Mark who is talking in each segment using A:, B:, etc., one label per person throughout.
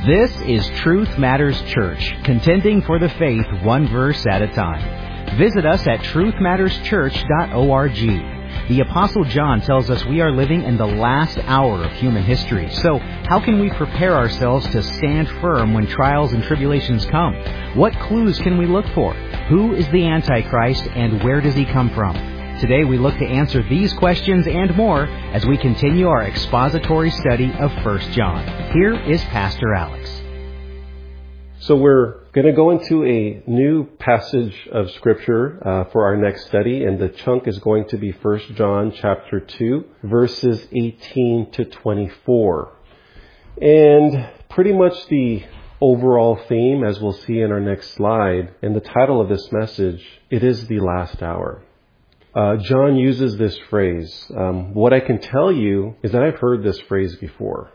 A: This is Truth Matters Church, contending for the faith one verse at a time. Visit us at truthmatterschurch.org. The Apostle John tells us we are living in the last hour of human history. So, how can we prepare ourselves to stand firm when trials and tribulations come? What clues can we look for? Who is the Antichrist and where does he come from? Today we look to answer these questions and more as we continue our expository study of 1 John. Here is Pastor Alex.
B: So we're going to go into a new passage of Scripture for our next study, and the chunk is going to be 1 John chapter 2, verses 18 to 24. And pretty much the overall theme, as we'll see in our next slide, and the title of this message, it is the last hour. John uses this phrase. What I can tell you is that I've heard this phrase before.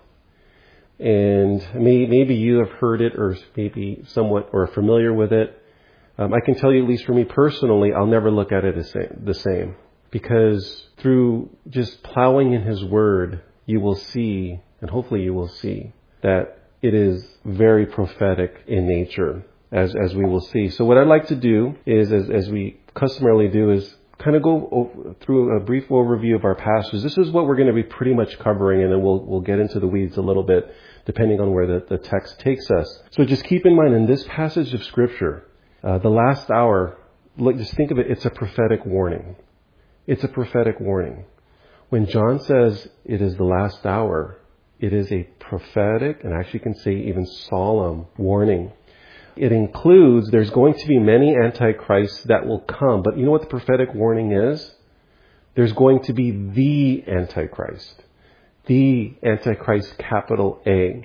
B: And maybe you have heard it or maybe somewhat or familiar with it. I can tell you, at least for me personally, I'll never look at it the same. Because through just plowing in His Word, you will see, and hopefully you will see, that it is very prophetic in nature, as we will see. So what I'd like to do is, as we customarily do, is kind of go through a brief overview of our passage. This is what we're going to be pretty much covering, and then we'll get into the weeds a little bit, depending on where the text takes us. So just keep in mind, in this passage of Scripture, the last hour, just think of it, it's a prophetic warning. It's a prophetic warning. When John says it is the last hour, it is a prophetic, and actually can say even solemn warning. It includes, there's going to be many antichrists that will come. But you know what the prophetic warning is? There's going to be the Antichrist. The Antichrist, capital A.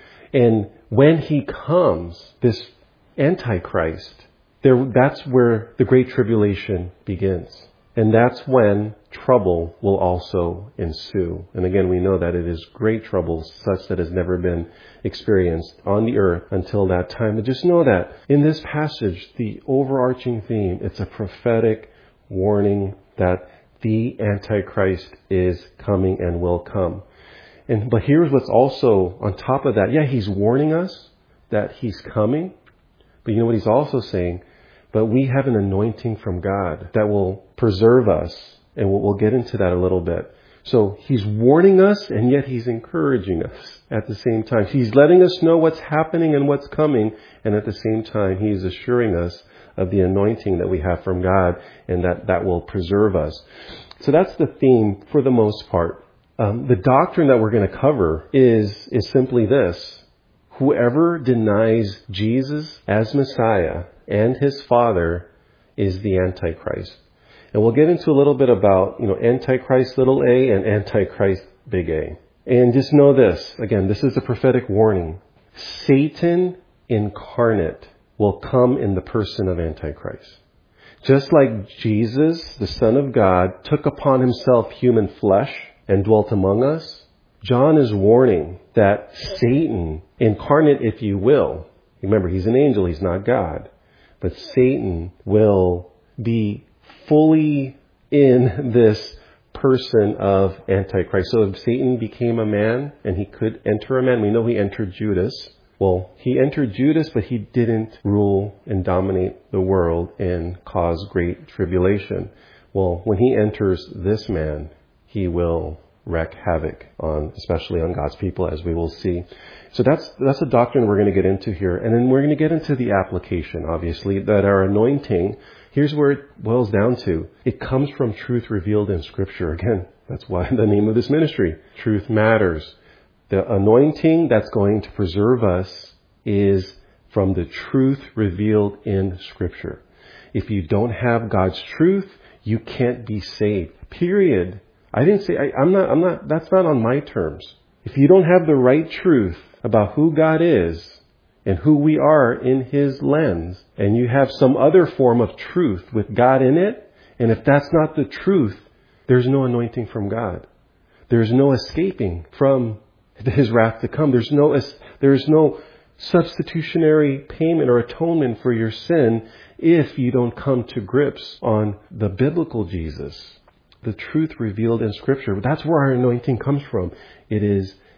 B: And when he comes, this Antichrist, that's where the Great Tribulation begins. And that's when trouble will also ensue. And again, we know that it is great trouble, such that has never been experienced on the earth until that time. But just know that in this passage, the overarching theme, it's a prophetic warning that the Antichrist is coming and will come. But here's what's also on top of that. Yeah, he's warning us that he's coming. But you know what he's also saying? But we have an anointing from God that will preserve us. And we'll get into that a little bit. So he's warning us, and yet he's encouraging us at the same time. He's letting us know what's happening and what's coming. And at the same time, he's assuring us of the anointing that we have from God, and that will preserve us. So that's the theme for the most part. The doctrine that we're going to cover is simply this. Whoever denies Jesus as Messiah and his Father is the Antichrist. And we'll get into a little bit about, Antichrist little a and Antichrist big A. And just know this, again, this is a prophetic warning. Satan incarnate will come in the person of Antichrist. Just like Jesus, the Son of God, took upon himself human flesh and dwelt among us, John is warning that Satan, incarnate if you will, remember he's an angel, he's not God, but Satan will be fully in this person of Antichrist. So if Satan became a man and he could enter a man, we know he entered Judas. Well, he entered Judas, but he didn't rule and dominate the world and cause great tribulation. Well, when he enters this man, he will wreak havoc especially on God's people, as we will see. So that's a doctrine we're going to get into here. And then we're going to get into the application, obviously, that our anointing, here's where it boils down to. It comes from truth revealed in Scripture. Again, that's why the name of this ministry, Truth Matters. The anointing that's going to preserve us is from the truth revealed in Scripture. If you don't have God's truth, you can't be saved. Period. I didn't say, that's not on my terms. If you don't have the right truth about who God is and who we are in His lens, and you have some other form of truth with God in it, and if that's not the truth, there's no anointing from God. There's no escaping from His wrath to come. There's no substitutionary payment or atonement for your sin if you don't come to grips on the biblical Jesus, the truth revealed in Scripture. That's where our anointing comes from. It is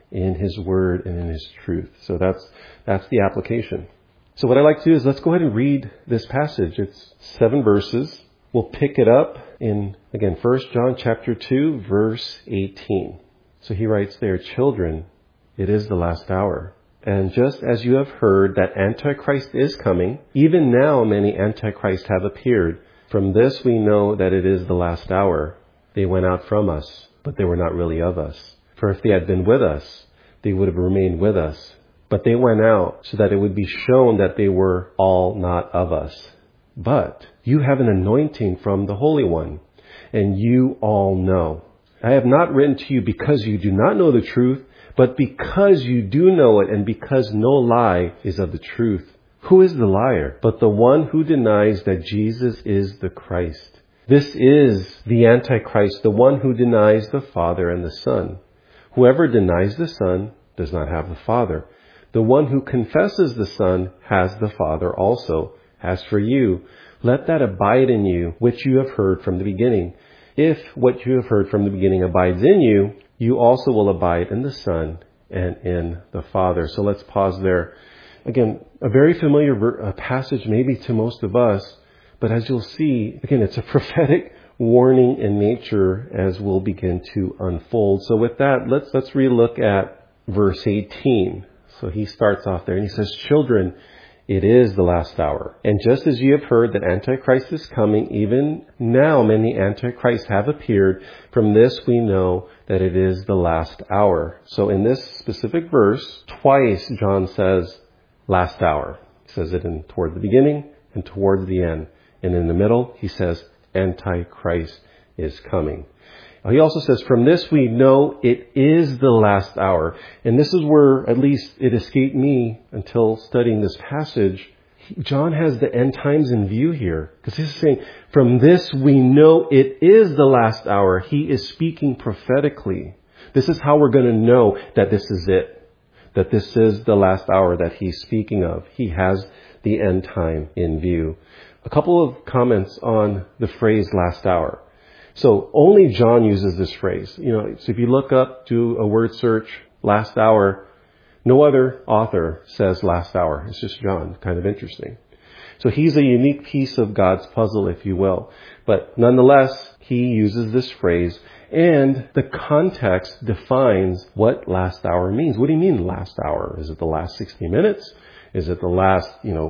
B: in His Word and in His truth. So that's the application. So what I'd like to do is let's go ahead and read this passage. It's 7 verses. We'll pick it up in, again, 1 John chapter 2, verse 18. So he writes there, "Children, it is the last hour. And just as you have heard that Antichrist is coming, even now many Antichrists have appeared. From this we know that it is the last hour. They went out from us, but they were not really of us. For if they had been with us, they would have remained with us. But they went out so that it would be shown that they were all not of us. But you have an anointing from the Holy One, and you all know. I have not written to you because you do not know the truth, but because you do know it, and because no lie is of the truth. Who is the liar but the one who denies that Jesus is the Christ? This is the Antichrist, the one who denies the Father and the Son. Whoever denies the Son does not have the Father. The one who confesses the Son has the Father also. As for you, let that abide in you, which you have heard from the beginning. If what you have heard from the beginning abides in you, you also will abide in the Son and in the Father." So let's pause there. Again, a very familiar passage maybe to most of us, but as you'll see, again, it's a prophetic warning in nature as we'll begin to unfold. So with that, let's relook at verse 18. So he starts off there and he says, "Children, it is the last hour. And just as you have heard that Antichrist is coming, even now many Antichrists have appeared. From this we know that it is the last hour." So in this specific verse, twice John says last hour. He says it toward the beginning and towards the end. And in the middle, he says Antichrist is coming. He also says, "From this we know it is the last hour." And this is where, at least it escaped me until studying this passage, John has the end times in view here. Because he's saying, from this we know it is the last hour. He is speaking prophetically. This is how we're going to know that this is it. That this is the last hour that he's speaking of. He has the end time in view. A couple of comments on the phrase last hour. So only John uses this phrase. So if you look up, do a word search, last hour, no other author says last hour. It's just John. Kind of interesting. So he's a unique piece of God's puzzle, if you will. But nonetheless, he uses this phrase, and the context defines what last hour means. What do you mean last hour? Is it the last 60 minutes? Is it the last,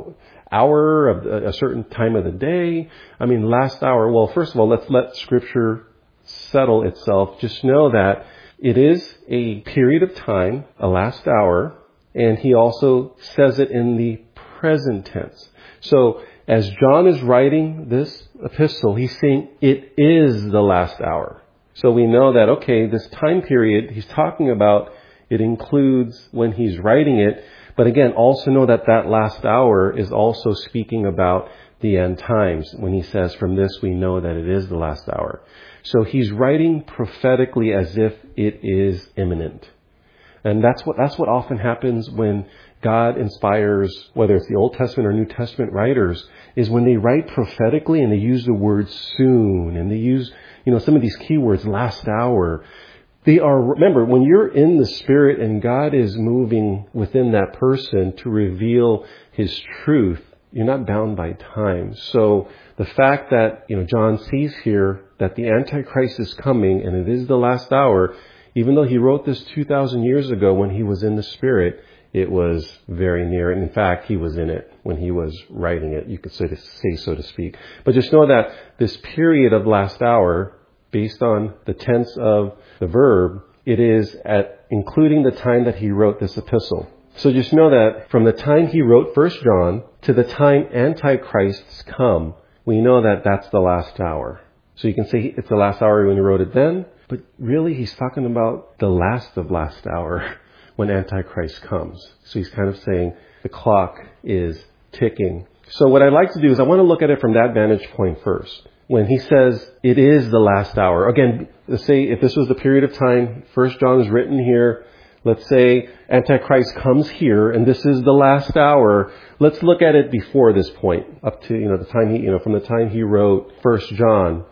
B: hour of a certain time of the day? I mean, last hour. Well, first of all, let's let Scripture settle itself. Just know that it is a period of time, a last hour, and he also says it in the present tense. So as John is writing this epistle, he's saying it is the last hour. So we know that, okay, this time period he's talking about, it includes when he's writing it. But again, also know that that last hour is also speaking about the end times when he says, "From this we know that it is the last hour." So he's writing prophetically as if it is imminent. And that's what often happens when God inspires, whether it's the Old Testament or New Testament writers, is when they write prophetically and they use the word soon and they use, some of these keywords, last hour. Remember, when you're in the Spirit and God is moving within that person to reveal His truth, you're not bound by time. So the fact that, John sees here that the Antichrist is coming and it is the last hour, even though he wrote this 2,000 years ago when he was in the Spirit, it was very near. And in fact, he was in it when he was writing it, you could say, so to speak. But just know that this period of last hour, based on the tense of the verb, it is at including the time that he wrote this epistle. So just know that from the time he wrote 1 John to the time Antichrists come, we know that that's the last hour. So you can say it's the last hour when he wrote it then, but really he's talking about the last of last hour when Antichrist comes. So he's kind of saying the clock is ticking. So what I'd like to do is I want to look at it from that vantage point first. When he says it is the last hour, again, let's say if this was the period of time, 1 John is written here, let's say Antichrist comes here and this is the last hour. Let's look at it before this point, up to, the time from the time he wrote 1 John.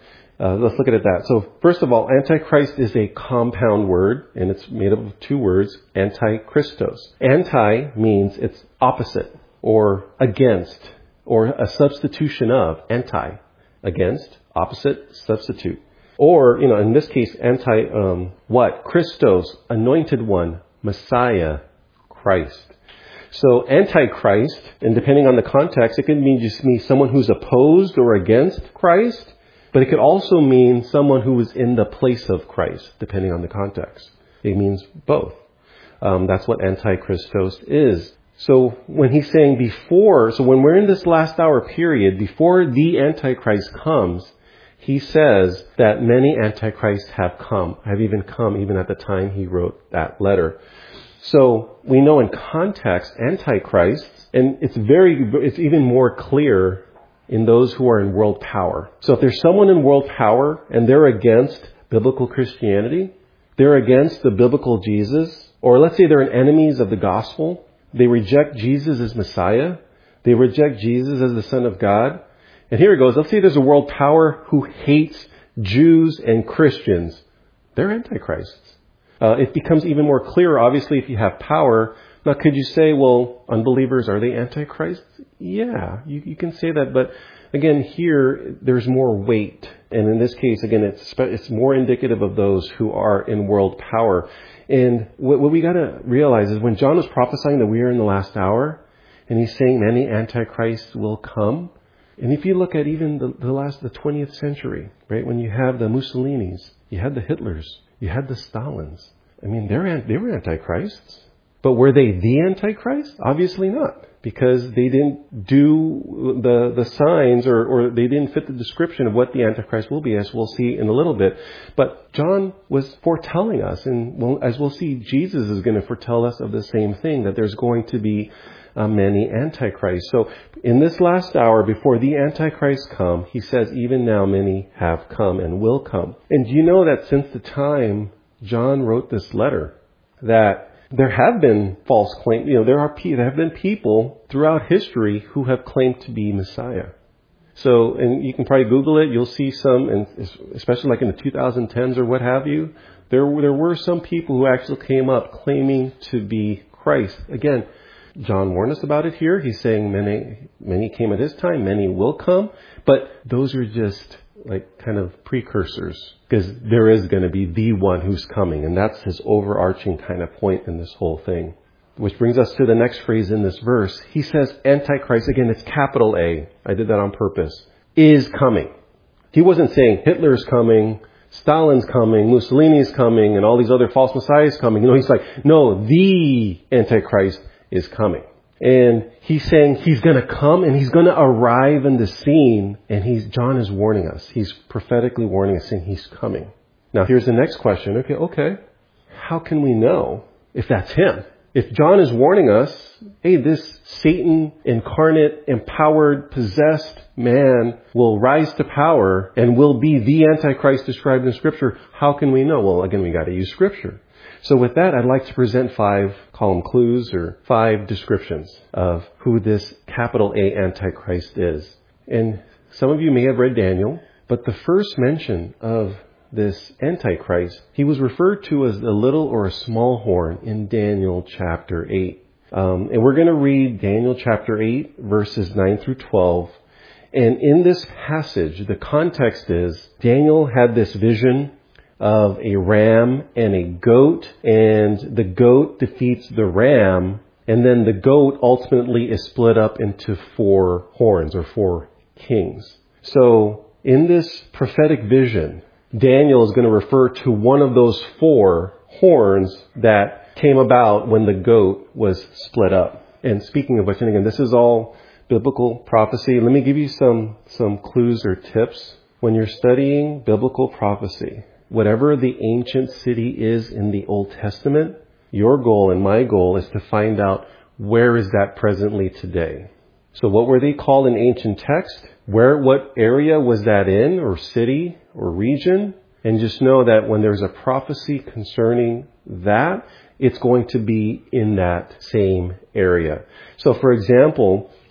B: Let's look at that. So first of all, Antichrist is a compound word, and it's made up of two words, antichristos. Anti means it's opposite, or against, or a substitution of. Anti, against, opposite, substitute. Or, in this case, what? Christos, anointed one, Messiah, Christ. So Antichrist, and depending on the context, it can just mean someone who's opposed or against Christ, but it could also mean someone who is in the place of Christ, depending on the context. It means both. That's what Antichristos is. So when he's saying when we're in this last hour period, before the Antichrist comes, he says that many Antichrists have even come even at the time he wrote that letter. So we know in context, Antichrist, and it's even more clear in those who are in world power. So if there's someone in world power and they're against biblical Christianity, they're against the biblical Jesus, or let's say they're enemies of the gospel, they reject Jesus as Messiah, they reject Jesus as the Son of God. And here it goes. Let's say there's a world power who hates Jews and Christians. They're antichrists. It becomes even more clear, obviously, if you have power. Now, could you say, well, unbelievers, are they antichrists? Yeah, you can say that. But again, here, there's more weight. And in this case, again, it's more indicative of those who are in world power. And what we got to realize is when John was prophesying that we are in the last hour, and he's saying many antichrists will come. And if you look at even the 20th century, right, when you have the Mussolinis, you had the Hitlers, you had the Stalins. I mean, they were antichrists. But were they the antichrist? Obviously not, because they didn't do the signs or they didn't fit the description of what the antichrist will be, as we'll see in a little bit. But John was foretelling us, and as we'll see, Jesus is going to foretell us of the same thing, that there's going to be many antichrists. So in this last hour, before the antichrist come, he says, even now many have come and will come. And do you know that since the time John wrote this letter, that there have been false claims. There have been people throughout history who have claimed to be Messiah. So, and you can probably Google it. You'll see some, and especially like in the 2010s or what have you. There were some people who actually came up claiming to be Christ. Again, John warned us about it here. He's saying many came at his time, many will come, but those are just like kind of precursors, because there is going to be the one who's coming, and that's his overarching kind of point in this whole thing. Which brings us to the next phrase in this verse. He says Antichrist, again, it's capital A. I did that on purpose. Is coming. He wasn't saying Hitler's coming, Stalin's coming, Mussolini's coming, and all these other false messiahs coming. He's like, no, the Antichrist is coming. And he's saying he's going to come and he's going to arrive in the scene. And John is warning us. He's prophetically warning us, saying he's coming. Now, here's the next question. Okay. How can we know if that's him? If John is warning us, hey, this Satan incarnate, empowered, possessed man will rise to power and will be the Antichrist described in Scripture, how can we know? Well, again, we got to use Scripture. So with that, I'd like to present 5 clues or 5 descriptions of who this capital A Antichrist is. And some of you may have read Daniel, but the first mention of this Antichrist, he was referred to as a little or a small horn in Daniel chapter 8. And we're going to read Daniel chapter 8, verses 9 through 12. And in this passage, the context is Daniel had this vision of a ram and a goat, and the goat defeats the ram, and then the goat ultimately is split up into 4 horns or 4 kings. So in this prophetic vision, Daniel is going to refer to one of those 4 horns that came about when the goat was split up. And speaking of which, and again, this is all biblical prophecy. Let me give you some clues or tips. When you're studying biblical prophecy, whatever the ancient city is in the Old Testament, your goal and my goal is to find out where is that presently today. So what were they called in ancient text? What area was that in, or city or region? And just know that when there's a prophecy concerning that, it's going to be in that same area. So for example,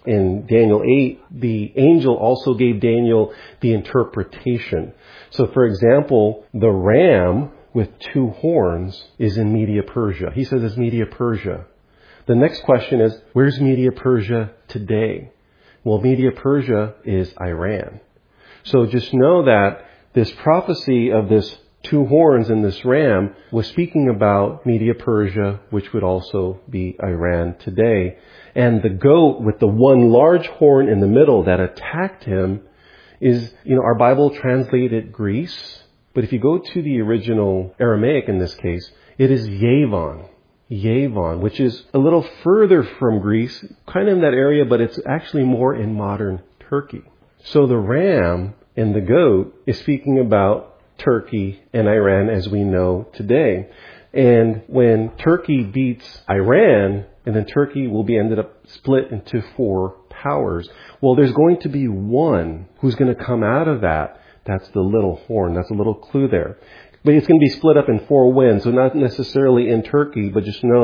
B: in Daniel 8, the angel also gave Daniel the interpretation. So for example, the ram with 2 horns is in Media Persia. He says it's Media Persia. The next question is, where's Media Persia today? Well, Media Persia is Iran. So just know that this prophecy of this 2 horns in this ram was speaking about Media Persia, which would also be Iran today. And the goat with the 1 large horn in the middle that attacked him is, our Bible translated Greece. But if you go to the original Aramaic in this case, it is Yavon. Yavon, which is a little further from Greece, kind of in that area, but it's actually more in modern Turkey. So the ram and the goat is speaking about Turkey and Iran as we know today. And when Turkey beats Iran, and then Turkey will be ended up split into 4 powers. Well, there's going to be one who's going to come out of that. That's the little horn. That's a little clue there. But it's going to be split up in 4 winds. So not necessarily in Turkey, but just know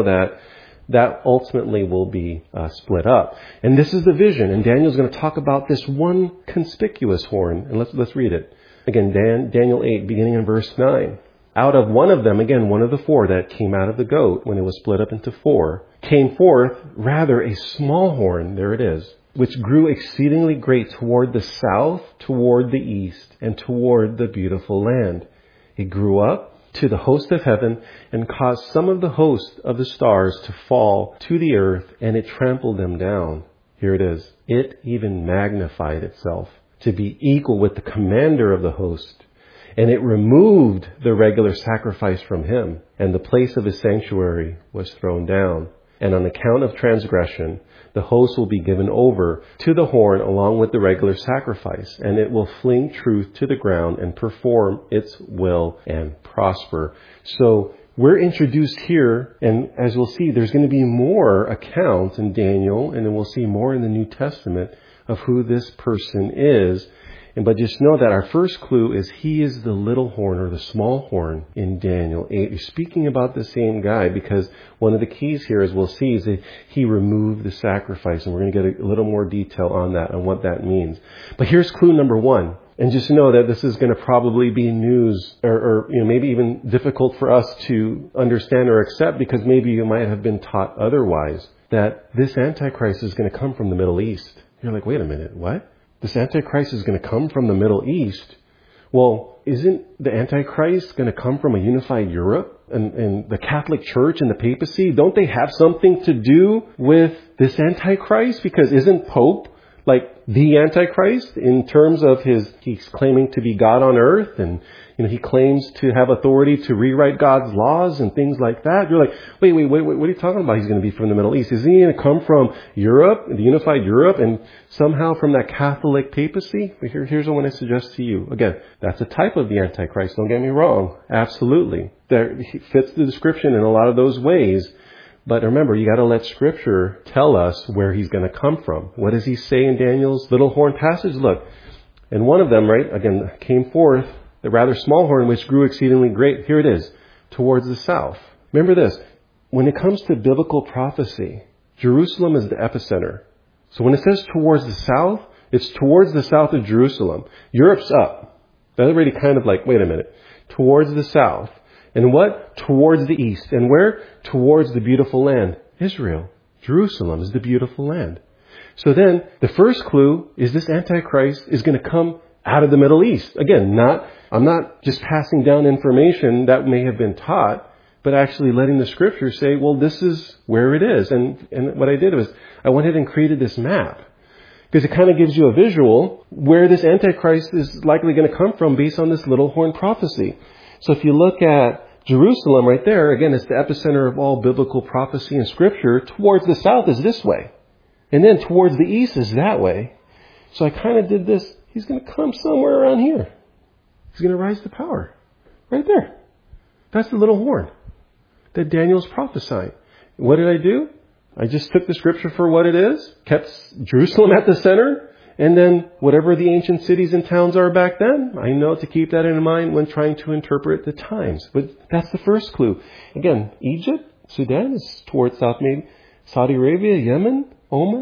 B: that ultimately will be split up. And this is the vision. And Daniel's going to talk about this one conspicuous horn. And let's read it. Again, Daniel 8, beginning in verse 9. Out of one of them, again, one of the 4 that came out of the goat when it was split up into 4, came forth rather a small horn, there it is, which grew exceedingly great toward the south, toward the east, and toward the beautiful land. It grew up to the host of heaven and caused some of the host of the stars to fall to the earth, and it trampled them down. Here it is. It even magnified itself to be equal with the commander of the host. And it removed the regular sacrifice from him, and the place of his sanctuary was thrown down. And on account of transgression, the host will be given over to the horn along with the regular sacrifice, and it will fling truth to the ground and perform its will and prosper. So we're introduced here, and as we'll see, there's going to be more accounts in Daniel, and then we'll see more in the New Testament of who this person is. But just know that our first clue is he is the little horn or the small horn in Daniel 8. He's speaking about the same guy because one of the keys here, as we'll see, is that he removed the sacrifice. And we're going to get a little more detail on that and what that means. But here's clue number 1. And just know that this is going to probably be news or maybe even difficult for us to understand or accept because maybe you might have been taught otherwise, that this Antichrist is going to come from the Middle East. You're like, wait a minute, what? This Antichrist is going to come from the Middle East. Well, isn't the Antichrist going to come from a unified Europe and the Catholic Church and the papacy? Don't they have something to do with this Antichrist? Because isn't Pope like the Antichrist in terms of he's claiming to be God on earth, and he claims to have authority to rewrite God's laws and things like that. You're like, wait, what are you talking about? He's going to be from the Middle East. Isn't he going to come from Europe, the unified Europe, and somehow from that Catholic papacy? But here's what I suggest to you. Again, that's a type of the Antichrist. Don't get me wrong. Absolutely. He fits the description in a lot of those ways. But remember, you got to let Scripture tell us where he's going to come from. What does he say in Daniel's little horn passage? Look, and one of them, right, again, came forth, the rather small horn, which grew exceedingly great. Here it is, towards the south. Remember this, when it comes to biblical prophecy, Jerusalem is the epicenter. So when it says towards the south, it's towards the south of Jerusalem. Europe's up. That's already kind of like, wait a minute, towards the south. And what? Towards the east. And where? Towards the beautiful land. Israel. Jerusalem is the beautiful land. So then, the first clue is this Antichrist is going to come out of the Middle East. Again, I'm not just passing down information that may have been taught, but actually letting the Scripture say, well, this is where it is. And what I did was, I went ahead and created this map. Because it kind of gives you a visual where this Antichrist is likely going to come from based on this little horn prophecy. So if you look at Jerusalem right there, again, it's the epicenter of all biblical prophecy and Scripture. Towards the south is this way. And then towards the east is that way. So I kind of did this. He's going to come somewhere around here. He's going to rise to power. Right there. That's the little horn that Daniel's prophesying. What did I do? I just took the Scripture for what it is, kept Jerusalem at the center, and then whatever the ancient cities and towns are back then, I know to keep that in mind when trying to interpret the times. But that's the first clue. Again, Egypt, Sudan is towards south, maybe Saudi Arabia, Yemen, Oman,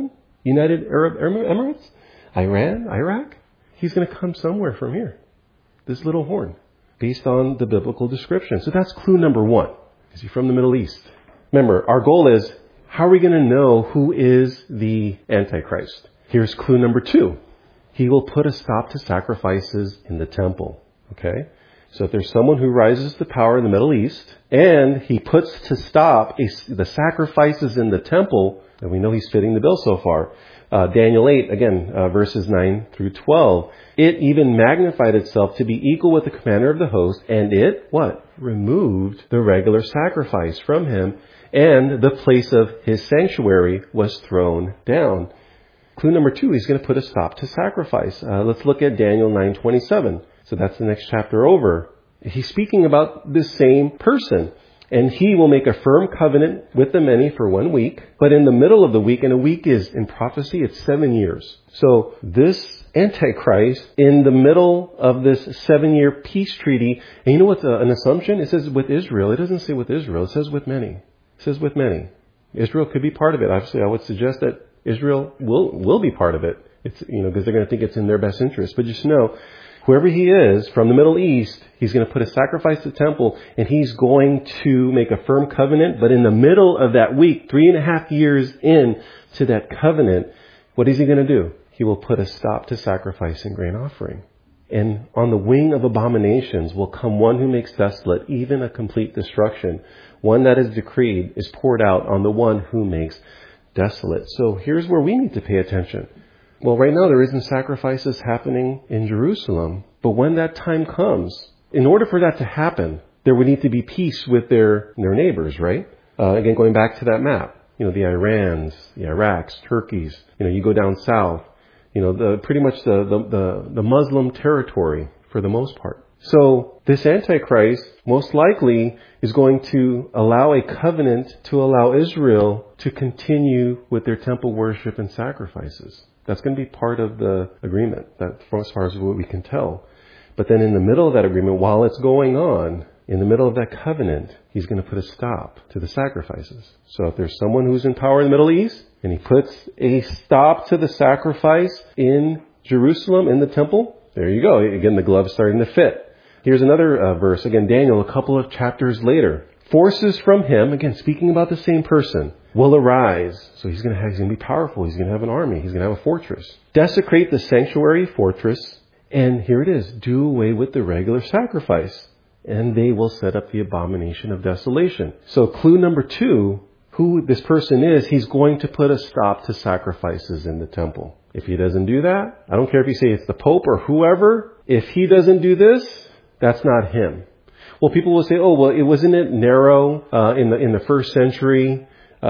B: United Arab Emirates? Iran? Iraq? He's going to come somewhere from here. This little horn. Based on the biblical description. So that's clue number 1. Is he from the Middle East? Remember, our goal is, how are we going to know who is the Antichrist? Here's clue number 2. He will put a stop to sacrifices in the temple. Okay? So if there's someone who rises to power in the Middle East, and he puts to stop the sacrifices in the temple, then we know he's fitting the bill so far. Daniel 8, again, verses 9 through 12. It even magnified itself to be equal with the commander of the host, and it, what? Removed the regular sacrifice from him, and the place of his sanctuary was thrown down. Clue number 2, he's going to put a stop to sacrifice. Let's look at Daniel 9:27. So that's the next chapter over. He's speaking about this same person. And he will make a firm covenant with the many for 1 week. But in the middle of the week, and a week is, in prophecy, it's 7 years. So this Antichrist, in the middle of this 7-year peace treaty, and you know what an assumption? It says with Israel. It doesn't say with Israel. It says with many. It says with many. Israel could be part of it. Obviously, I would suggest that Israel will be part of it. It's, because they're going to think it's in their best interest. But just know, whoever he is from the Middle East, he's going to put a sacrifice to the temple, and he's going to make a firm covenant. But in the middle of that week, 3.5 years in to that covenant, what is he going to do? He will put a stop to sacrifice and grain offering. And on the wing of abominations will come one who makes desolate, even a complete destruction. One that is decreed is poured out on the one who makes desolate. So here's where we need to pay attention. Well, right now there isn't sacrifices happening in Jerusalem. But when that time comes, in order for that to happen, there would need to be peace with their neighbors, right? Again, going back to that map, the Irans, the Iraqs, Turkeys, you go down south, pretty much the Muslim territory for the most part. So this Antichrist most likely is going to allow a covenant to allow Israel to continue with their temple worship and sacrifices. That's going to be part of the agreement, that as far as what we can tell. But then in the middle of that agreement, while it's going on, in the middle of that covenant, he's going to put a stop to the sacrifices. So if there's someone who's in power in the Middle East, and he puts a stop to the sacrifice in Jerusalem, in the temple, there you go. Again, the glove's starting to fit. Here's another verse. Again, Daniel, a couple of chapters later. Forces from him, again, speaking about the same person, will arise. So he's going to be powerful. He's going to have an army. He's going to have a fortress. Desecrate the sanctuary fortress. And here it is. Do away with the regular sacrifice. And they will set up the abomination of desolation. So clue number 2, who this person is, he's going to put a stop to sacrifices in the temple. If he doesn't do that, I don't care if you say it's the Pope or whoever, if he doesn't do this, that's not him. Well, people will say, wasn't it Nero in the first century,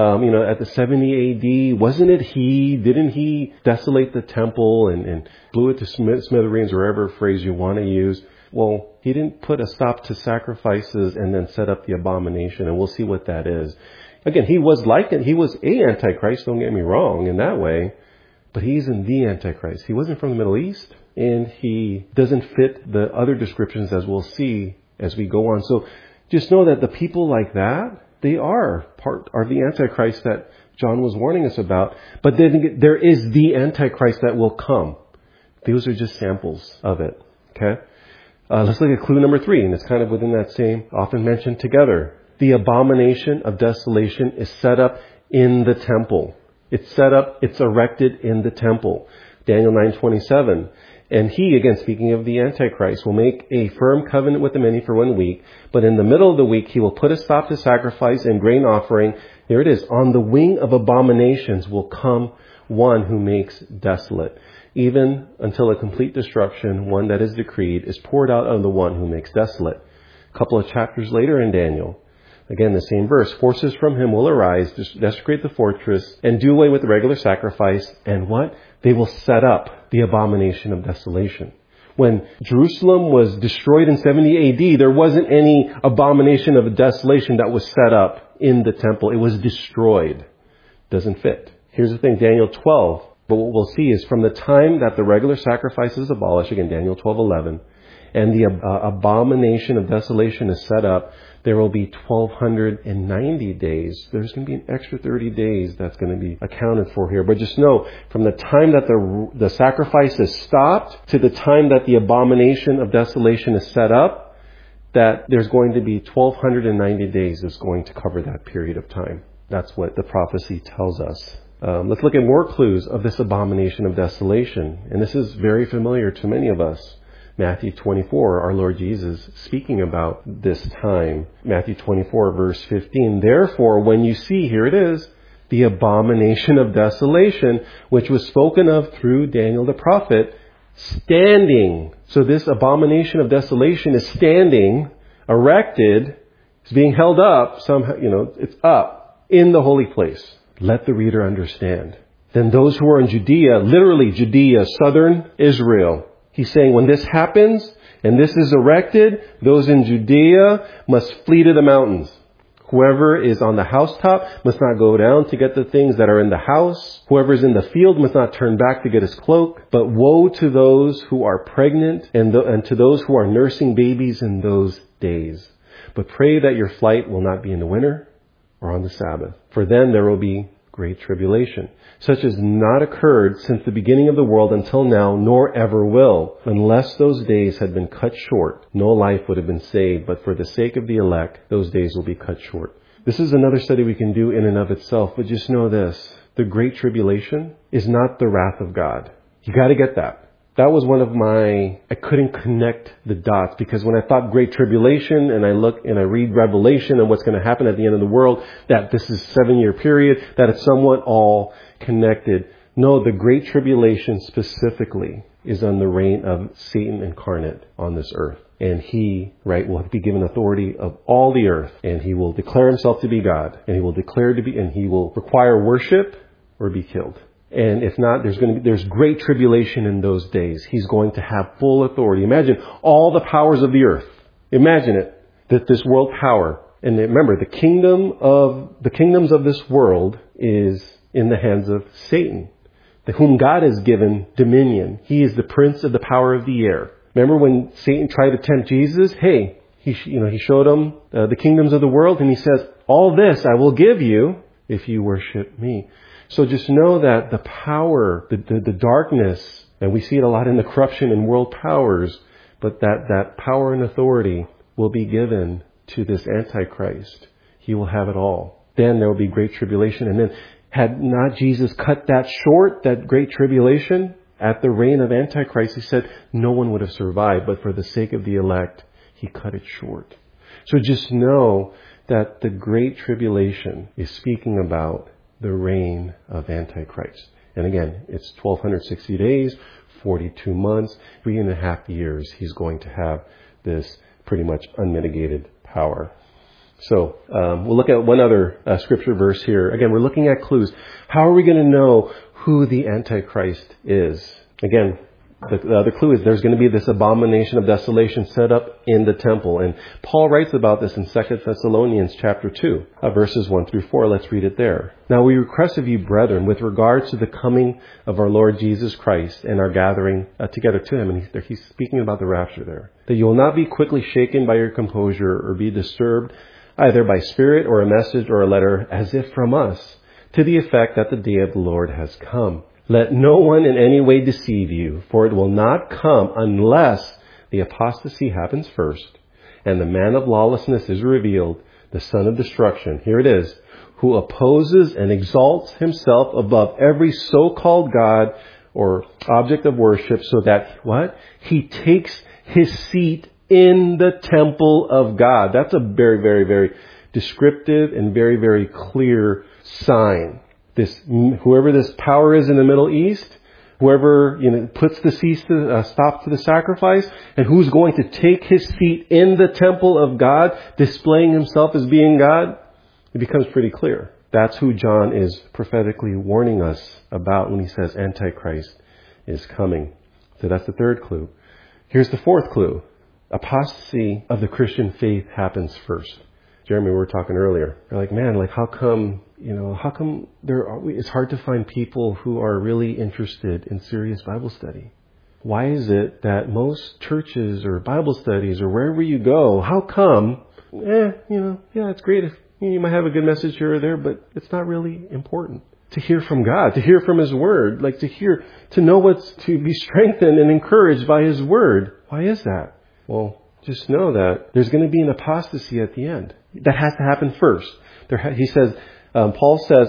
B: at the 70 AD? Wasn't it he? Didn't he desolate the temple and blew it to smithereens, or whatever phrase you want to use? Well, he didn't put a stop to sacrifices and then set up the abomination, and we'll see what that is. Again, he was a Antichrist, don't get me wrong, in that way, but he isn't the Antichrist. He wasn't from the Middle East, and he doesn't fit the other descriptions, as we'll see as we go on. So just know that the people like that, they are the Antichrist that John was warning us about. But then there is the Antichrist that will come. Those are just samples of it. Okay? Let's look at clue number 3, and it's kind of within that same, often mentioned together. The abomination of desolation is set up in the temple. It's erected in the temple. Daniel 9:27. And he, again, speaking of the Antichrist, will make a firm covenant with the many for 1 week. But in the middle of the week, he will put a stop to sacrifice and grain offering. Here it is. On the wing of abominations will come one who makes desolate. Even until a complete destruction, one that is decreed, is poured out on the one who makes desolate. A couple of chapters later in Daniel, again, the same verse. Forces from him will arise, desecrate the fortress, and do away with the regular sacrifice. And what? They will set up the abomination of desolation. When Jerusalem was destroyed in 70 AD, there wasn't any abomination of desolation that was set up in the temple. It was destroyed. Doesn't fit. Here's the thing, Daniel 12. But what we'll see is from the time that the regular sacrifice is abolished, again, Daniel 12:11, and the abomination of desolation is set up, there will be 1,290 days. There's going to be an extra 30 days that's going to be accounted for here. But just know, from the time that the sacrifice is stopped to the time that the abomination of desolation is set up, that there's going to be 1,290 days is going to cover that period of time. That's what the prophecy tells us. Let's look at more clues of this abomination of desolation. And this is very familiar to many of us. Matthew 24, our Lord Jesus speaking about this time. Matthew 24, verse 15. Therefore, when you see, here it is, the abomination of desolation, which was spoken of through Daniel the prophet, standing. So this abomination of desolation is standing, erected, it's being held up, somehow, it's up in the holy place. Let the reader understand. Then those who are in Judea, literally Judea, southern Israel, he's saying when this happens and this is erected, those in Judea must flee to the mountains. Whoever is on the housetop must not go down to get the things that are in the house. Whoever is in the field must not turn back to get his cloak. But woe to those who are pregnant and to those who are nursing babies in those days. But pray that your flight will not be in the winter or on the Sabbath. For then there will be great tribulation, such as not occurred since the beginning of the world until now, nor ever will. Unless those days had been cut short, no life would have been saved, but for the sake of the elect, those days will be cut short. This is another study we can do in and of itself, but just know this. The great tribulation is not the wrath of God. You got to get that. That was one of I couldn't connect the dots, because when I thought great tribulation and I look and I read Revelation and what's going to happen at the end of the world, that this is a 7-year period, that it's somewhat all connected. No, the great tribulation specifically is on the reign of Satan incarnate on this earth. And he, will be given authority of all the earth, and he will declare himself to be God, and he will and he will require worship or be killed. And if not, there's great tribulation in those days. He's going to have full authority. Imagine all the powers of the earth. Imagine it, that this world power. And remember, the kingdoms of this world is in the hands of Satan, to whom God has given dominion. He is the prince of the power of the air. Remember when Satan tried to tempt Jesus? Hey, he showed him the kingdoms of the world, and he says, all this I will give you if you worship me. So just know that the power, the darkness, and we see it a lot in the corruption in world powers, but that power and authority will be given to this Antichrist. He will have it all. Then there will be great tribulation. And then had not Jesus cut that short, that great tribulation, at the reign of Antichrist, he said no one would have survived, but for the sake of the elect, he cut it short. So just know that the great tribulation is speaking about the reign of Antichrist. And again, it's 1,260 days, 42 months, 3.5 years. He's going to have this pretty much unmitigated power. So we'll look at one other scripture verse here. Again, we're looking at clues. How are we going to know who the Antichrist is? Again, the clue is there's going to be this abomination of desolation set up in the temple. And Paul writes about this in 2 Thessalonians chapter 2, verses 1 through 4. Let's read it there. Now we request of you, brethren, with regards to the coming of our Lord Jesus Christ and our gathering together to him. And he's speaking about the rapture there. That you will not be quickly shaken by your composure or be disturbed either by spirit or a message or a letter as if from us, to the effect that the day of the Lord has come. Let no one in any way deceive you, for it will not come unless the apostasy happens first, and the man of lawlessness is revealed, the son of destruction. Here it is, who opposes and exalts himself above every so-called God or object of worship, so that, what? He takes his seat in the temple of God. That's a very, very, very descriptive and very, very clear sign. Whoever this power is in the Middle East, whoever puts the stop to the sacrifice, and who's going to take his seat in the temple of God, displaying himself as being God, it becomes pretty clear. That's who John is prophetically warning us about when he says Antichrist is coming. So that's the third clue. Here's the fourth clue. Apostasy of the Christian faith happens first. Jeremy, we were talking earlier. You're like, man, how come it's hard to find people who are really interested in serious Bible study? why is it that most churches or Bible studies or wherever you go, how come, it's great if you might have a good message here or there, but it's not really important to hear from God, to hear from His Word, to know what's to be strengthened and encouraged by His Word. Why is that? Well, just know that there's going to be an apostasy at the end. That has to happen first. Paul says,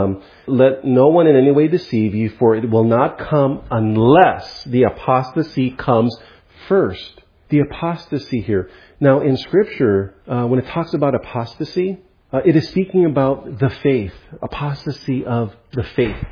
B: let no one in any way deceive you, for it will not come unless the apostasy comes first. The apostasy here. Now, in Scripture, when it talks about apostasy, it is speaking about the faith, apostasy of the faith,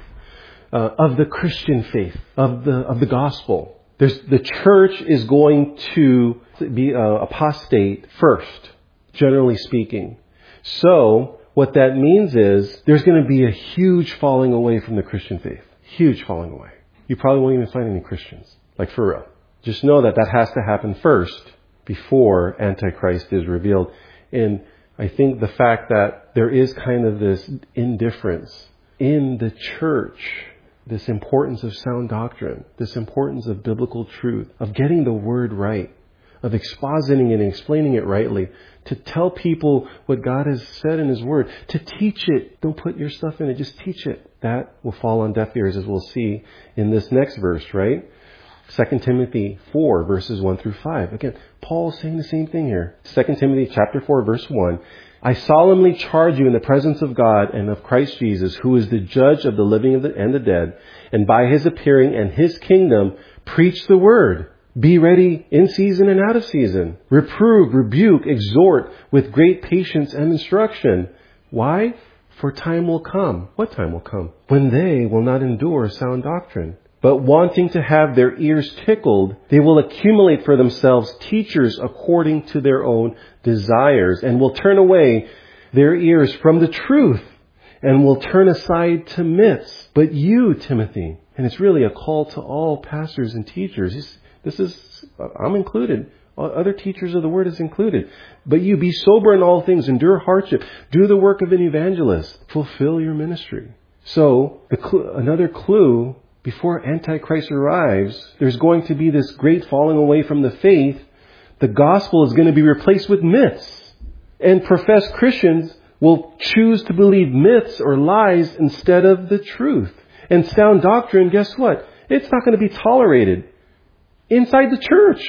B: of the Christian faith, of the gospel. The church is going to be apostate first, generally speaking. So, what that means is there's going to be a huge falling away from the Christian faith. Huge falling away. You probably won't even find any Christians. Like for real. Just know that has to happen first before Antichrist is revealed. And I think the fact that there is kind of this indifference in the church, this importance of sound doctrine, this importance of biblical truth, of getting the word right, of expositing and explaining it rightly, to tell people what God has said in His Word, to teach it. Don't put your stuff in it, just teach it. That will fall on deaf ears, as we'll see in this next verse, right? 2 Timothy 4, verses 1 through 5. Again, Paul is saying the same thing here. 2 Timothy chapter 4, verse 1. I solemnly charge you in the presence of God and of Christ Jesus, who is the judge of the living and the dead, and by His appearing and His kingdom, preach the word. Be ready in season and out of season. Reprove, rebuke, exhort with great patience and instruction. Why? For time will come. What time will come? When they will not endure sound doctrine. But wanting to have their ears tickled, they will accumulate for themselves teachers according to their own desires, and will turn away their ears from the truth, and will turn aside to myths. But you, Timothy, and it's really a call to all pastors and teachers. I'm included. Other teachers of the word is included. But you be sober in all things, endure hardship, do the work of an evangelist, fulfill your ministry. So, another clue, before Antichrist arrives, there's going to be this great falling away from the faith. The gospel is going to be replaced with myths. And professed Christians will choose to believe myths or lies instead of the truth. And sound doctrine, guess what? It's not going to be tolerated inside the church.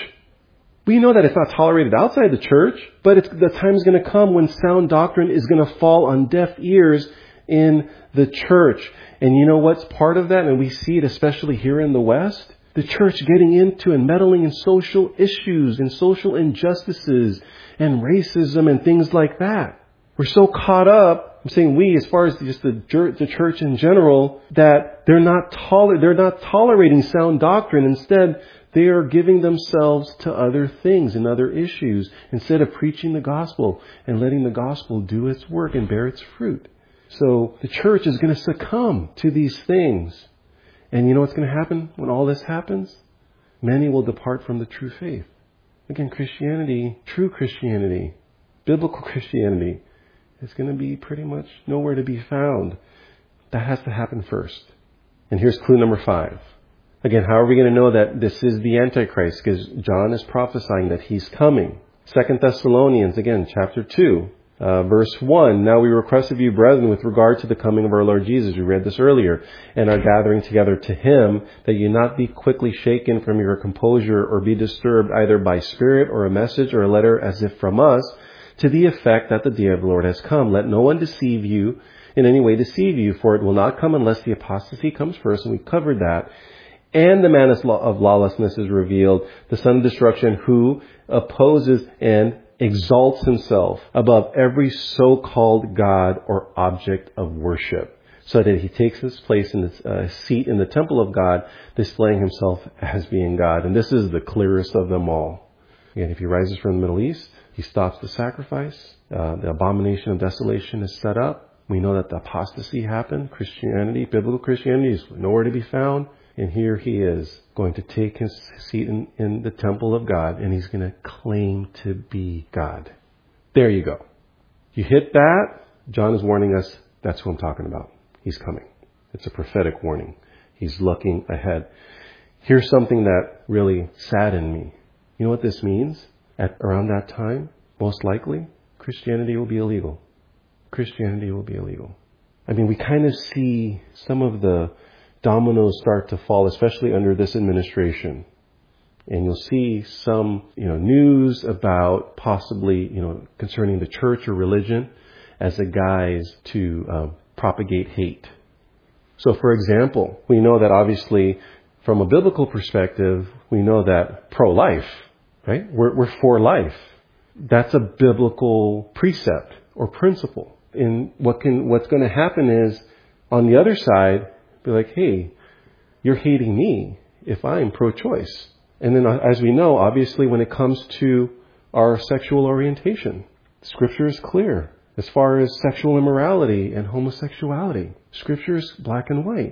B: We know that it's not tolerated outside the church, but the time is going to come when sound doctrine is going to fall on deaf ears in the church. And you know what's part of that? And we see it especially here in the West. The church getting into and meddling in social issues and social injustices and racism and things like that. We're so caught up, I'm saying we, as far as just the church in general, that they're not tolerating sound doctrine. Instead, they are giving themselves to other things and other issues instead of preaching the gospel and letting the gospel do its work and bear its fruit. So the church is going to succumb to these things. And you know what's going to happen when all this happens? Many will depart from the true faith. Again, Christianity, true Christianity, biblical Christianity, is going to be pretty much nowhere to be found. That has to happen first. And here's clue number 5. Again, how are we going to know that this is the Antichrist? Because John is prophesying that he's coming. 2 Thessalonians, again, chapter 2, verse 1. Now we request of you, brethren, with regard to the coming of our Lord Jesus, we read this earlier, and our gathering together to Him, that you not be quickly shaken from your composure or be disturbed either by spirit or a message or a letter as if from us, to the effect that the day of the Lord has come. Let no one deceive you, in any way deceive you, for it will not come unless the apostasy comes first, and we covered that. And the man of lawlessness is revealed, the son of destruction, who opposes and exalts himself above every so-called God or object of worship, so that he takes his place in his seat in the temple of God, displaying himself as being God. And this is the clearest of them all. Again, if he rises from the Middle East, he stops the sacrifice. The abomination of desolation is set up. We know that the apostasy happened. Christianity, biblical Christianity, is nowhere to be found. And here he is going to take his seat in the temple of God, and he's going to claim to be God. There you go. You hit that, John is warning us, that's who I'm talking about. He's coming. It's a prophetic warning. He's looking ahead. Here's something that really saddened me. You know what this means? At around that time, most likely, Christianity will be illegal. Christianity will be illegal. I mean, we kind of see some of the dominoes start to fall, especially under this administration. And you'll see some, news about possibly, concerning the church or religion as a guise to propagate hate. So, for example, we know that obviously from a biblical perspective, we know that pro-life, right? We're for life. That's a biblical precept or principle. And what's going to happen is, on the other side, be like, hey, you're hating me if I'm pro-choice. And then, as we know, obviously, when it comes to our sexual orientation, Scripture is clear. As far as sexual immorality and homosexuality, Scripture is black and white.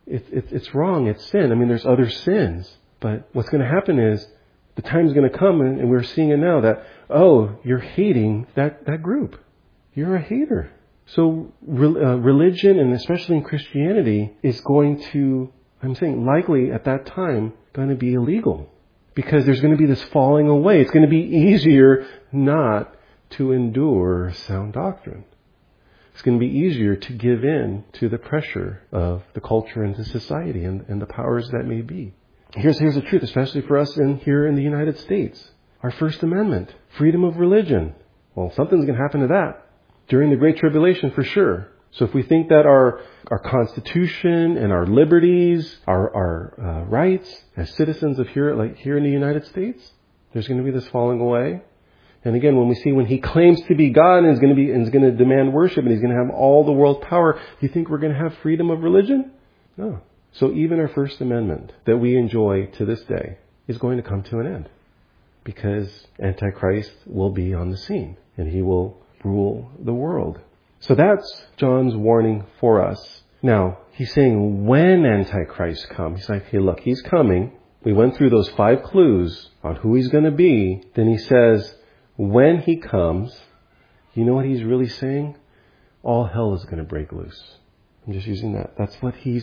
B: It's wrong. It's sin. I mean, there's other sins. But what's going to happen is the time's going to come, and we're seeing it now, that, you're hating that group. You're a hater. So religion, and especially in Christianity, is going to, I'm saying, likely at that time, going to be illegal. Because there's going to be this falling away. It's going to be easier not to endure sound doctrine. It's going to be easier to give in to the pressure of the culture and the society and the powers that may be. Here's the truth, especially for us here in the United States. Our First Amendment, freedom of religion. Well, something's going to happen to that during the Great Tribulation for sure. So if we think that our Constitution and our liberties, our rights as citizens of here in the United States, there's going to be this falling away. And again, when he claims to be God and is going to demand worship and he's going to have all the world power, do you think we're going to have freedom of religion? No. So even our First Amendment that we enjoy to this day is going to come to an end, because Antichrist will be on the scene and he will rule the world. So that's John's warning for us. Now, he's saying when Antichrist comes, he's like, hey, look, he's coming. We went through those 5 clues on who he's going to be. Then he says, when he comes, you know what he's really saying? All hell is going to break loose. I'm just using that. That's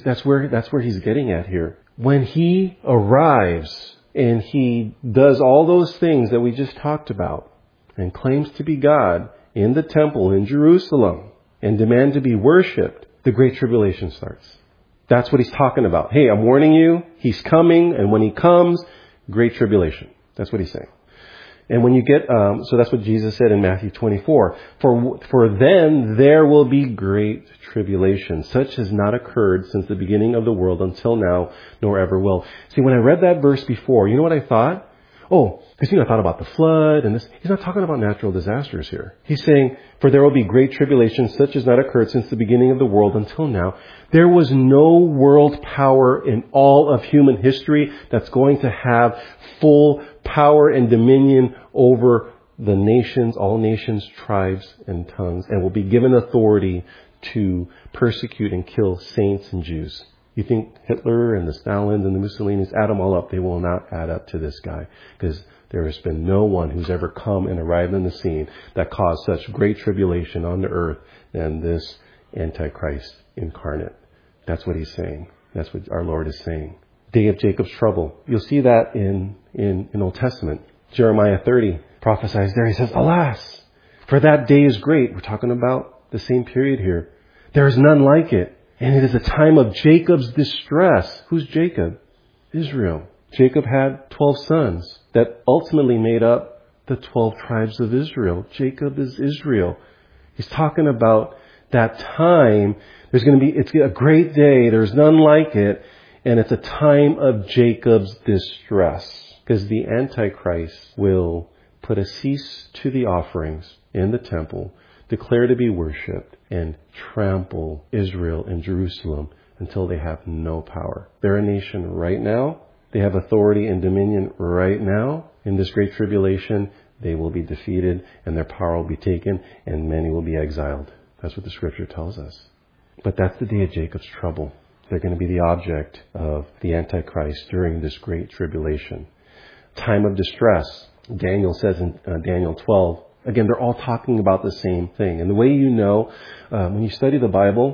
B: where he's getting at here. When he arrives and he does all those things that we just talked about and claims to be God in the temple in Jerusalem and demand to be worshipped, the Great Tribulation starts. That's what he's talking about. Hey, I'm warning you, he's coming, and when he comes, Great Tribulation. That's what he's saying. And when you get, so that's what Jesus said in Matthew 24. For then there will be great tribulation, such as not occurred since the beginning of the world until now, nor ever will. See, when I read that verse before, you know what I thought? Because I thought about the flood and this. He's not talking about natural disasters here. He's saying, for there will be great tribulation, such as not occurred since the beginning of the world until now. There was no world power in all of human history that's going to have full power and dominion over the nations, all nations, tribes, and tongues, and will be given authority to persecute and kill saints and Jews. You think Hitler and the Stalins and the Mussolinis, add them all up, they will not add up to this guy, because there has been no one who's ever come and arrived on the scene that caused such great tribulation on the earth than this Antichrist incarnate. That's what he's saying. That's what our Lord is saying. Day of Jacob's trouble. You'll see that in Old Testament. Jeremiah 30 prophesies there. He says, alas, for that day is great. We're talking about the same period here. There is none like it. And it is a time of Jacob's distress. Who's Jacob? Israel. Jacob had 12 sons that ultimately made up the 12 tribes of Israel. Jacob is Israel. He's talking about that time. It's a great day. There's none like it. And it's a time of Jacob's distress. Because the Antichrist will put a cease to the offerings in the temple, declare to be worshipped, and trample Israel and Jerusalem until they have no power. They're a nation right now. They have authority and dominion right now. In this great tribulation, they will be defeated and their power will be taken and many will be exiled. That's what the Scripture tells us. But that's the day of Jacob's trouble. They're going to be the object of the Antichrist during this great tribulation. Time of distress. Daniel says in Daniel 12, again, they're all talking about the same thing. And the way when you study the Bible,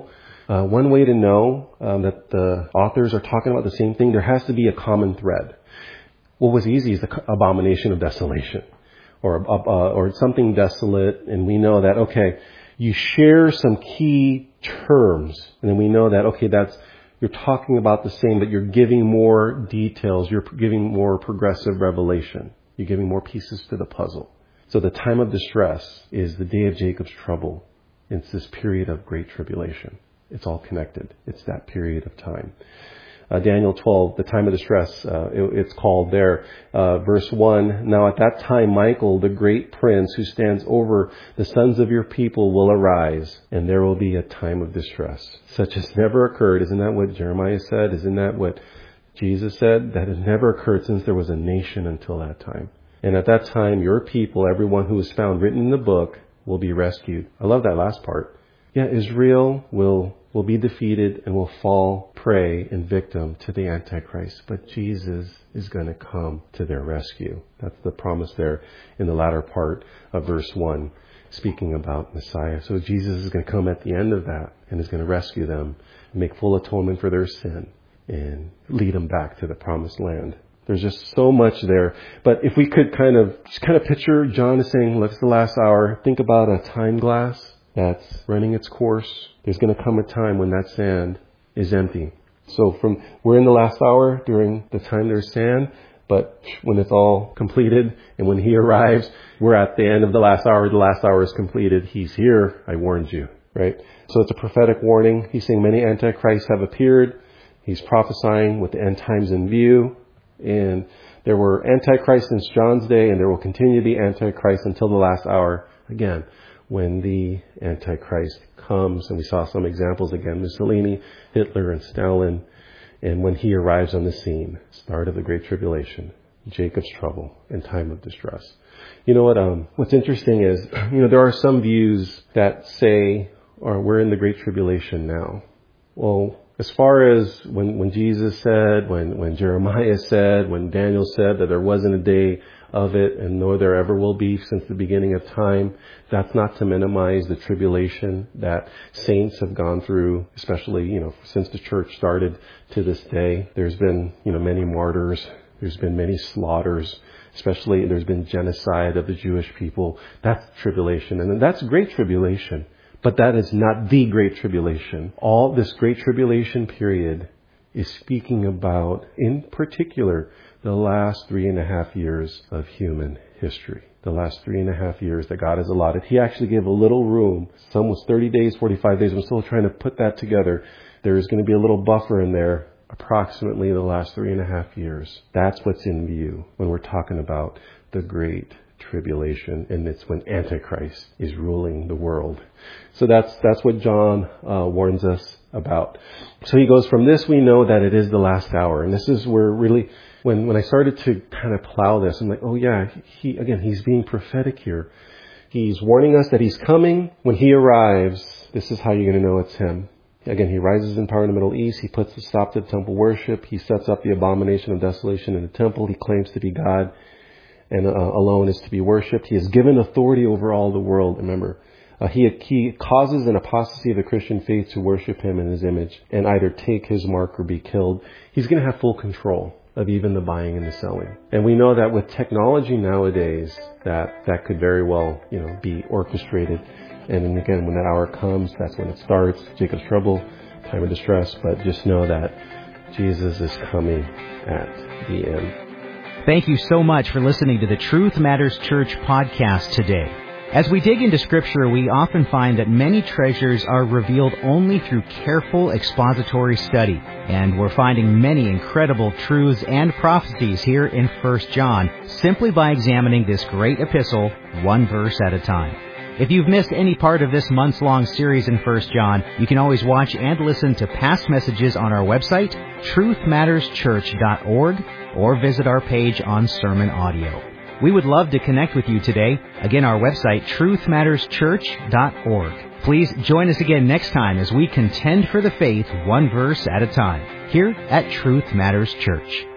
B: One way to know that the authors are talking about the same thing, there has to be a common thread. What was easy is the abomination of desolation, or something desolate, and we know that, okay, you share some key terms, and then we know that, okay, you're talking about the same, but you're giving more details, you're giving more progressive revelation, you're giving more pieces to the puzzle. So the time of distress is the day of Jacob's trouble. It's this period of great tribulation. It's all connected. It's that period of time. Daniel 12, the time of distress, it's called there. Verse 1, now at that time Michael, the great prince who stands over the sons of your people, will arise, and there will be a time of distress, such as never occurred. Isn't that what Jeremiah said? Isn't that what Jesus said? That has never occurred since there was a nation until that time. And at that time, your people, everyone who is found written in the book, will be rescued. I love that last part. Yeah, Israel will be defeated and will fall prey and victim to the Antichrist. But Jesus is going to come to their rescue. That's the promise there in the latter part of verse 1, speaking about Messiah. So Jesus is going to come at the end of that and is going to rescue them, make full atonement for their sin, and lead them back to the promised land. There's just so much there. But if we could kind of picture John is saying, look, it's the last hour. Think about a time glass that's running its course. There's going to come a time when that sand is empty. So we're in the last hour during the time there's sand, but when it's all completed and when he arrives, we're at the end of the last hour. The last hour is completed. He's here. I warned you, right? So it's a prophetic warning. He's saying many antichrists have appeared. He's prophesying with the end times in view. And there were antichrists since John's day, and there will continue to be antichrists until the last hour. Again, when the Antichrist comes, and we saw some examples again, Mussolini, Hitler, and Stalin, and when he arrives on the scene, start of the Great Tribulation, Jacob's trouble, and time of distress. You know what? What's interesting is, there are some views that say, we're in the Great Tribulation now. Well, as far as when Jesus said, when Jeremiah said, when Daniel said that there wasn't a day of it, and nor there ever will be since the beginning of time, that's not to minimize the tribulation that saints have gone through, especially, since the church started to this day. There's been, many martyrs. There's been many slaughters. Especially there's been genocide of the Jewish people. That's tribulation. And that's great tribulation. But that is not the Great Tribulation. All this Great Tribulation period is speaking about, in particular, the last 3.5 years of human history. The last 3.5 years that God has allotted. He actually gave a little room. Some was 30 days, 45 days. I'm still trying to put that together. There's going to be a little buffer in there, approximately the last 3.5 years. That's what's in view when we're talking about the Great Tribulation, and it's when Antichrist is ruling the world. So that's what John warns us about. So he goes, from this we know that it is the last hour. And this is where really, when I started to kind of plow this, I'm like, oh yeah, he's being prophetic here. He's warning us that he's coming. When he arrives, this is how you're going to know it's him. Again, he rises in power in the Middle East. He puts a stop to temple worship. He sets up the abomination of desolation in the temple. He claims to be God and alone is to be worshipped. He has given authority over all the world. Remember, he causes an apostasy of the Christian faith to worship him in his image and either take his mark or be killed. He's going to have full control of even the buying and the selling. And we know that with technology nowadays, that could very well, be orchestrated. And then again, when that hour comes, that's when it starts. Jacob's trouble, time of distress. But just know that Jesus is coming at the end.
A: Thank you so much for listening to the Truth Matters Church podcast today. As we dig into Scripture, we often find that many treasures are revealed only through careful expository study. And we're finding many incredible truths and prophecies here in 1 John simply by examining this great epistle one verse at a time. If you've missed any part of this months-long series in 1 John, you can always watch and listen to past messages on our website, truthmatterschurch.org, or visit our page on Sermon Audio. We would love to connect with you today. Again, our website, truthmatterschurch.org. Please join us again next time as we contend for the faith one verse at a time, here at Truth Matters Church.